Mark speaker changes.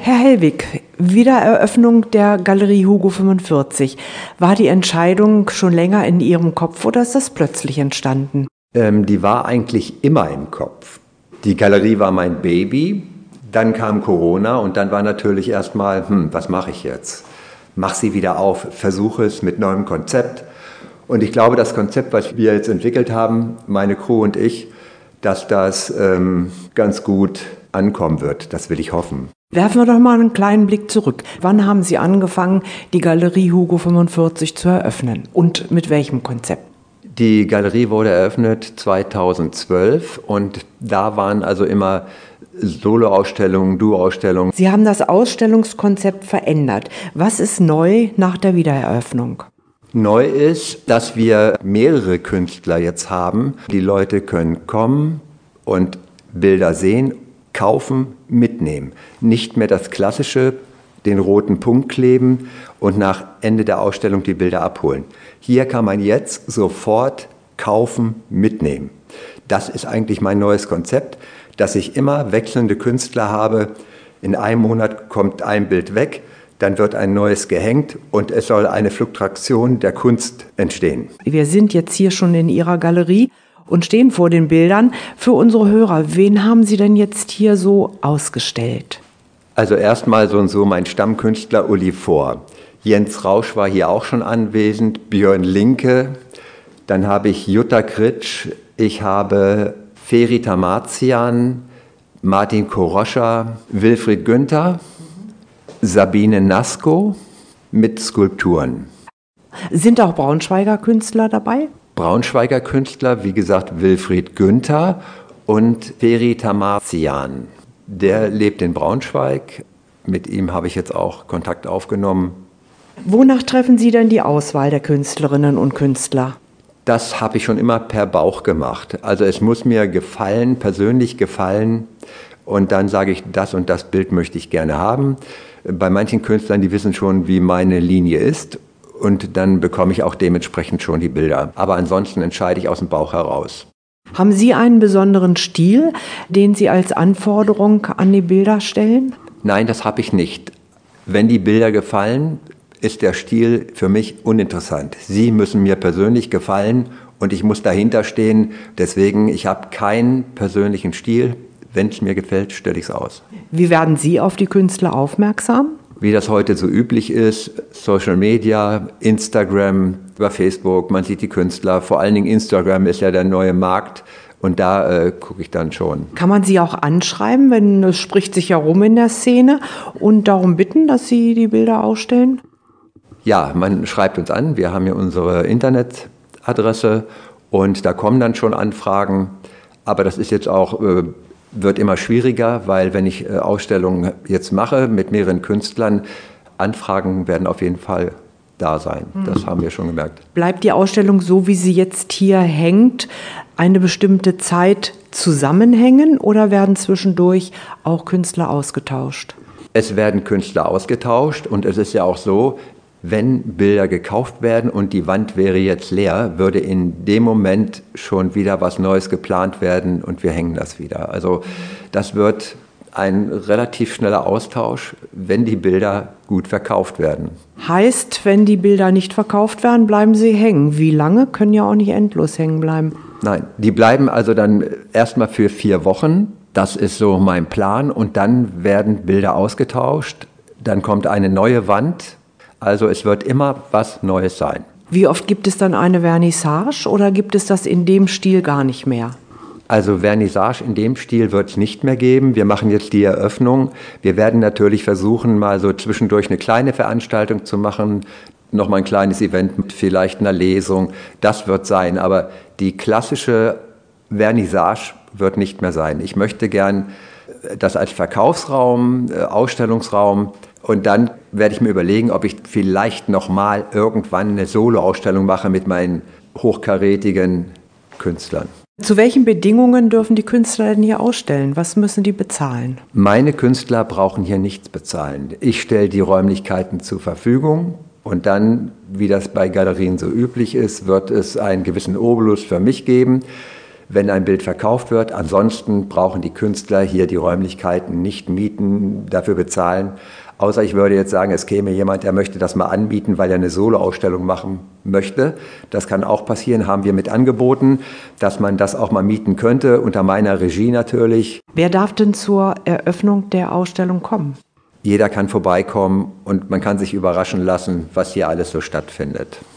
Speaker 1: Herr Hellwig, Wiedereröffnung der Galerie Hugo 45. War die Entscheidung schon länger in Ihrem Kopf oder ist das plötzlich entstanden?
Speaker 2: Die war eigentlich immer im Kopf. Die Galerie war mein Baby, dann kam Corona und dann war natürlich erstmal, was mache ich jetzt? Mach sie wieder auf, versuche es mit neuem Konzept. Und ich glaube, das Konzept, was wir jetzt entwickelt haben, meine Crew und ich, dass das ganz gut ankommen wird. Das will ich hoffen.
Speaker 1: Werfen wir doch mal einen kleinen Blick zurück. Wann haben Sie angefangen, die Galerie Hugo 45 zu eröffnen und mit welchem Konzept?
Speaker 2: Die Galerie wurde eröffnet 2012 und da waren also immer Soloausstellungen, Duo-Ausstellungen.
Speaker 1: Sie haben das Ausstellungskonzept verändert. Was ist neu nach der Wiedereröffnung?
Speaker 2: Neu ist, dass wir mehrere Künstler jetzt haben. Die Leute können kommen und Bilder sehen, kaufen, mitnehmen. Nicht mehr das klassische, den roten Punkt kleben und nach Ende der Ausstellung die Bilder abholen. Hier kann man jetzt sofort kaufen, mitnehmen. Das ist eigentlich mein neues Konzept, dass ich immer wechselnde Künstler habe. In einem Monat kommt ein Bild weg, dann wird ein neues gehängt und es soll eine Fluktuation der Kunst entstehen.
Speaker 1: Wir sind jetzt hier schon in Ihrer Galerie und stehen vor den Bildern. Für unsere Hörer, wen haben Sie denn jetzt hier so ausgestellt?
Speaker 2: Also erstmal so mein Stammkünstler Uli Fohr. Jens Rausch war hier auch schon anwesend, Björn Linke. Dann habe ich Jutta Kritsch, ich habe Feri Tamazian, Martin Koroscha, Wilfried Günther, Sabine Nasko mit Skulpturen.
Speaker 1: Sind auch Braunschweiger Künstler dabei?
Speaker 2: Braunschweiger Künstler, wie gesagt, Wilfried Günther und Feri Tamazian. Der lebt in Braunschweig. Mit ihm habe ich jetzt auch Kontakt aufgenommen.
Speaker 1: Wonach treffen Sie denn die Auswahl der Künstlerinnen und Künstler?
Speaker 2: Das habe ich schon immer per Bauch gemacht. Also es muss mir gefallen, persönlich gefallen. Und dann sage ich, das und das Bild möchte ich gerne haben. Bei manchen Künstlern, die wissen schon, wie meine Linie ist. Und dann bekomme ich auch dementsprechend schon die Bilder. Aber ansonsten entscheide ich aus dem Bauch heraus.
Speaker 1: Haben Sie einen besonderen Stil, den Sie als Anforderung an die Bilder stellen?
Speaker 2: Nein, das habe ich nicht. Wenn die Bilder gefallen, ist der Stil für mich uninteressant. Sie müssen mir persönlich gefallen und ich muss dahinter stehen. Deswegen, ich habe keinen persönlichen Stil. Wenn es mir gefällt, stelle ich es aus.
Speaker 1: Wie werden Sie auf die Künstler aufmerksam?
Speaker 2: Wie das heute so üblich ist, Social Media, Instagram, über Facebook, man sieht die Künstler. Vor allen Dingen Instagram ist ja der neue Markt und da gucke ich dann schon.
Speaker 1: Kann man Sie auch anschreiben, wenn es spricht sich ja rum in der Szene und darum bitten, dass Sie die Bilder ausstellen?
Speaker 2: Ja, man schreibt uns an, wir haben ja unsere Internetadresse und da kommen dann schon Anfragen, aber das ist jetzt auch, wird immer schwieriger, weil wenn ich Ausstellungen jetzt mache mit mehreren Künstlern, Anfragen werden auf jeden Fall da sein. Das haben wir schon gemerkt. Bleibt
Speaker 1: die Ausstellung so, wie sie jetzt hier hängt, eine bestimmte Zeit zusammenhängen oder werden zwischendurch auch Künstler ausgetauscht?
Speaker 2: Es werden Künstler ausgetauscht und es ist ja auch so, wenn Bilder gekauft werden und die Wand wäre jetzt leer, würde in dem Moment schon wieder was Neues geplant werden und wir hängen das wieder. Also das wird ein relativ schneller Austausch, wenn die Bilder gut verkauft werden.
Speaker 1: Heißt, wenn die Bilder nicht verkauft werden, bleiben sie hängen. Wie lange? Können ja auch nicht endlos hängen bleiben.
Speaker 2: Nein, die bleiben also dann erstmal für 4 Wochen. Das ist so mein Plan und dann werden Bilder ausgetauscht. Dann kommt eine neue Wand. Also es wird immer was Neues sein.
Speaker 1: Wie oft gibt es dann eine Vernissage oder gibt es das in dem Stil gar nicht mehr?
Speaker 2: Also Vernissage in dem Stil wird es nicht mehr geben. Wir machen jetzt die Eröffnung. Wir werden natürlich versuchen, mal so zwischendurch eine kleine Veranstaltung zu machen. Nochmal ein kleines Event mit vielleicht einer Lesung. Das wird sein. Aber die klassische Vernissage wird nicht mehr sein. Ich möchte gern das als Verkaufsraum, Ausstellungsraum. Und dann werde ich mir überlegen, ob ich vielleicht nochmal irgendwann eine Soloausstellung mache mit meinen hochkarätigen Künstlern.
Speaker 1: Zu welchen Bedingungen dürfen die Künstler denn hier ausstellen? Was müssen die bezahlen?
Speaker 2: Meine Künstler brauchen hier nichts bezahlen. Ich stelle die Räumlichkeiten zur Verfügung und dann, wie das bei Galerien so üblich ist, wird es einen gewissen Obolus für mich geben. wenn ein Bild verkauft wird. Ansonsten brauchen die Künstler hier die Räumlichkeiten nicht mieten, dafür bezahlen. Außer ich würde jetzt sagen, es käme jemand, der möchte das mal anbieten, weil er eine Soloausstellung machen möchte. Das kann auch passieren, haben wir mit angeboten, dass man das auch mal mieten könnte, unter meiner Regie natürlich.
Speaker 1: Wer darf denn zur Eröffnung der Ausstellung kommen?
Speaker 2: Jeder kann vorbeikommen und man kann sich überraschen lassen, was hier alles so stattfindet.